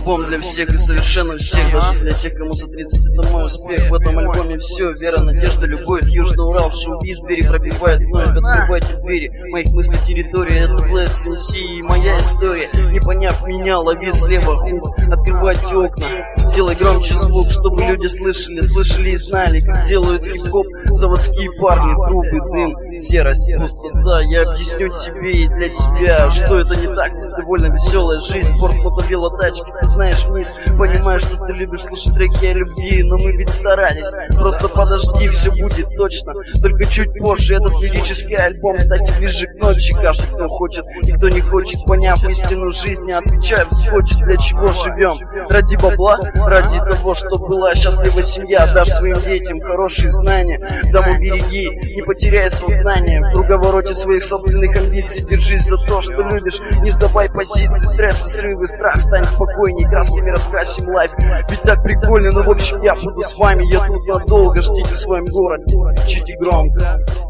альбом для всех и совершенно всех, даже для тех, кому за 30 это мой успех. В этом альбоме все: вера, надежда, любовь. Южный Урал, шоу-бизбери пробивает вновь. Открывайте двери моих мыслей, территория. Это Bless MC и моя история. Не поняв меня, лови слева хук. Открывайте окна, делай громче звук, чтобы люди слышали и знали, как делают хип-хоп заводские парни. Трубы, дым, серость, пустота. Я объясню тебе и для тебя, что это не так. Здесь довольно веселая жизнь. Форд, фото, велотачки, ты знаешь вниз. Понимаешь, что ты любишь слушать треки о любви, но мы ведь старались. Просто подожди, все будет точно, только чуть позже. Этот лирический альбом станет ближе к ночи. Каждый, кто хочет и кто не хочет, поняв истину жизни, отвечаю вскочит. Для чего живем? Ради бабла? Ради того, что была счастлива семья. Дашь своим детям хорошие знания, дому береги, не потеряй сознание. В круговороте своих собственных амбиций держись за то, что любишь. Не сдавай позиции, стрессы, срывы, страх. Стань спокойней, красками раскрасим лайф. Ведь так прикольно, но в общем я буду с вами. Я тут надолго, ждите в своем городе, кричите громко.